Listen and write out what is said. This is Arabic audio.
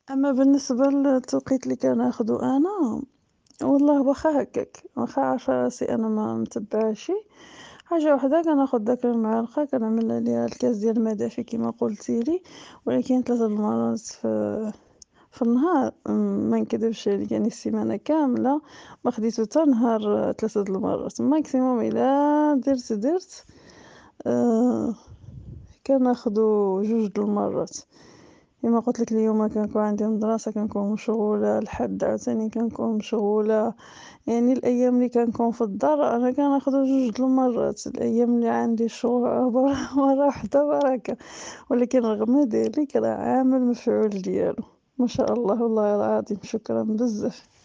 أما بالنسبة للتوقيت اللي كناخدو أنا، والله واخا هكاك، واخا عارفة راسي أنا ما متبعاشي، حاجة وحدة كناخد داك المعلقة كنعمل عليها الكاس ديال الماء دافي كيما قلتِ لي، ولكن 3 المرات في النهار ما نكذبش عليك يعني السيمانة كاملة ما خديتو حتى نهار 3 د المرات، ماكسيموم إلا درت كناخدو 2 د المرات، كيما قلت لك اليوم كنكون عندي مدرسة كنكون مشغولة، الحد عاوتاني كنكون مشغولة، يعني الأيام اللي كنكون في الدار أنا كناخدو 2 د المرات، الأيام اللي عندي الشغل مرة واحدة بركة، ولكن رغم ذلك راه عامل مفعول ديالو، ما شاء الله والله العظيم شكرًا بزاف.